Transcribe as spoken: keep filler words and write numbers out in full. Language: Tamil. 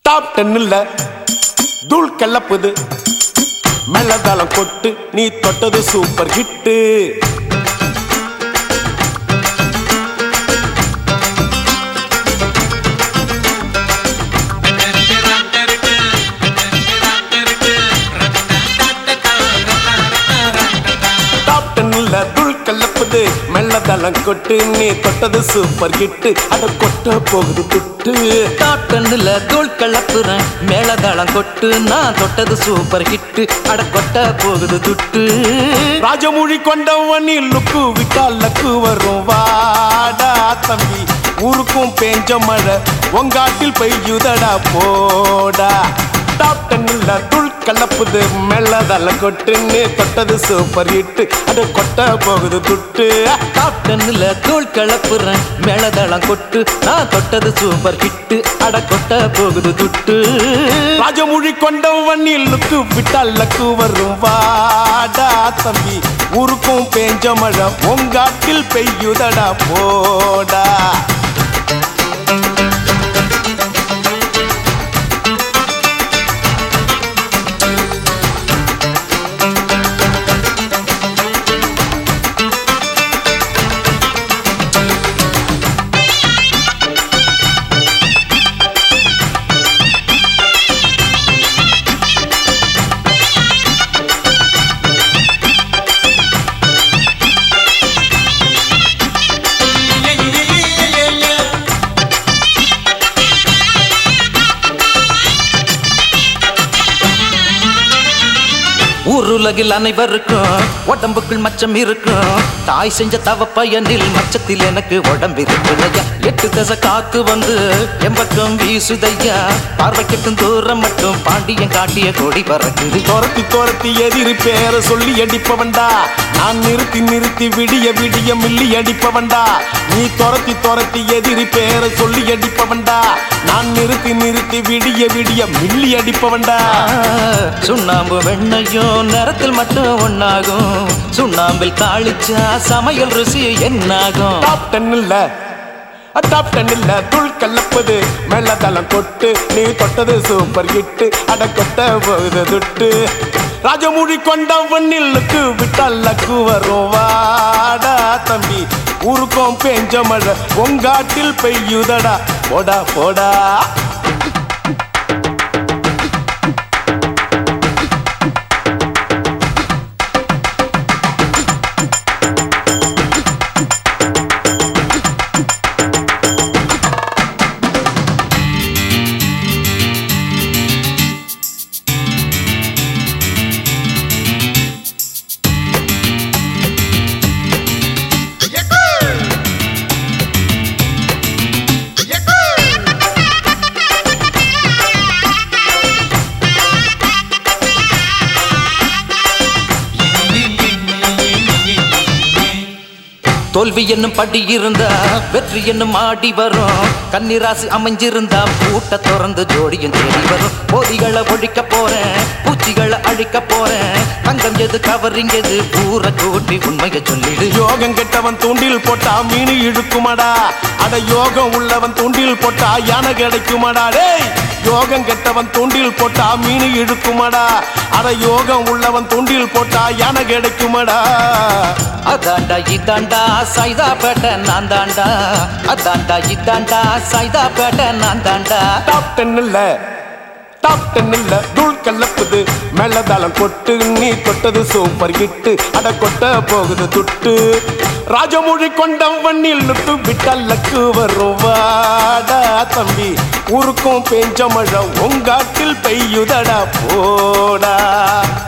டாப் டென்னில் தூள் கலப்புது மெல்லதாளம் கொட்டு நீ தொட்டது சூப்பர் ஹிட்டு. டாப் டென்னில் தூள் கலப்புது மெல்லதாளம் கொட்டு நீ தொட்டது சூப்பர் ஹிட்டு. அட கொட்ட போகுது துட்டு. டாப் டென்னில் தூள் கலப்புறேன் மேளதாளம் கொட்டு நான் தொட்டது சூப்பர் ஹிட்டு. அட கொட்ட போகுது துட்டு. ராஜமொழி கொண்டவனி லுக்கு விட்டால் லக்கு வரும் வாடா தம்பி. ஊருக்கும் பேஞ்ச மழை உங்காட்டில் பெய்யுதடா போடா. டாப் டென்னில் தூள் கலப்புது மெல்லதாளம் கொட்டு நீ தொட்டது சூப்பர் ஹிட்டு. அட கொட்ட போகுது துட்டு. டாப் டென்னில் தூள் கலப்புறேன் மேளதாளம் கொட்டு நான் தொட்டது சூப்பர் ஹிட்டு. அட கொட்ட போகுது துட்டு. ராஜமொழி கொண்டவனி லுக்கு விட்டால் லக்கு வரும் வாடா தம்பி. ஊருக்கும் பேஞ்ச மழை உங்காட்டில் பெய்யுதடா போடா. ஊருலகில் அனைவருக்கும் உடம்புக்குள் மச்சம் இருக்கும். தாய் செஞ்ச தவ பயனில் மச்சத்தில் எனக்கு உடம்பு இருக்குதையா. எட்டு தசை காத்து வந்து எம்பக்கம் வீசுதையா. பார்வைக்கட்டும் தூரம் மட்டும் பாண்டியன் காட்டிய கொடி பறக்குது. துரத்தி துரத்தி எதிரி பேர சொல்லி அடிப்பவன்டா நான். நிறுத்தி நிறுத்தி விடிய விடிய மில்லி அடிப்பவன்டா நீ. துரத்தி துரத்தி எதிரி பேர சொல்லி அடிப்பவன்டா நான். நிறுத்தி நிறுத்தி விடிய விடிய மில்லி அடிப்பவன்டா. சுண்ணாம்பு வெண்ணையும் நேரத்தில் மட்டும் ஒன்னாகும். சுண்ணாம்பில் தாளிச்சா சமையல் ருசி என்னாகும். டாப் டென்னில் டாப் டென்னில் தூள் கலப்பது மெல்லதாளம் கொட்டு நீ தொட்டது சூப்பர் ஹிட்டு. அட கொட்ட போகுது துட்டு. ராஜமொழி கொண்டவனில் லுக்கு விட்டால் லக்கு வரும் வாடா தம்பி. ஊருக்கும் பேஞ்ச மழை உங்காட்டில் பெய்யுதடா போடா போடா. தோல்வி என்னும் படி இருந்தா வெற்றி என்னும் ஆடி வரும். கன்னிராசி அமைஞ்சிருந்தா பூட்ட திறந்து ஜோடியும் தேடி வரும். போதிகளை ஒழிக்க போறேன் பூச்சிகளை அழிக்க போறேன். தங்கம் எது கவரிங் எது ஊற கூட்டி உண்மையை சொல்லிடு. யோகம் கெட்டவன் தூண்டில் போட்டா மீன் இழுக்குமாடா. அட யோகம் உள்ளவன் தூண்டில் போட்டா யானை கிடைக்குமாடா. டேய் யோகம் கெட்டவன் தூண்டில் போட்டா மீன் இழுக்குமாடா. அட யோகம் உள்ளவன் தூண்டில் போட்டா யானை கிடைக்குமாடா. அதாண்டா இதாண்டா சைதா பேட்ட நான் தாண்டா. அதாண்டா இதாண்டா சைதா பேட்ட நான் தாண்டா. டாப் டென்னில் டாப் டென்னில் தூள் கலப்புது மெல்லதாளம் கொட்டு நீ தொட்டது சூப்பர் ஹிட்டு. அட கொட்ட போகுது துட்டு. ராஜமொழி கொண்டவனில் லுக்கு விட்டால் லக்கு வரும் வாடா தம்பி. ஊருக்கும் பேஞ்ச மழை உங்காட்டில் பெய்யுதடா போடா.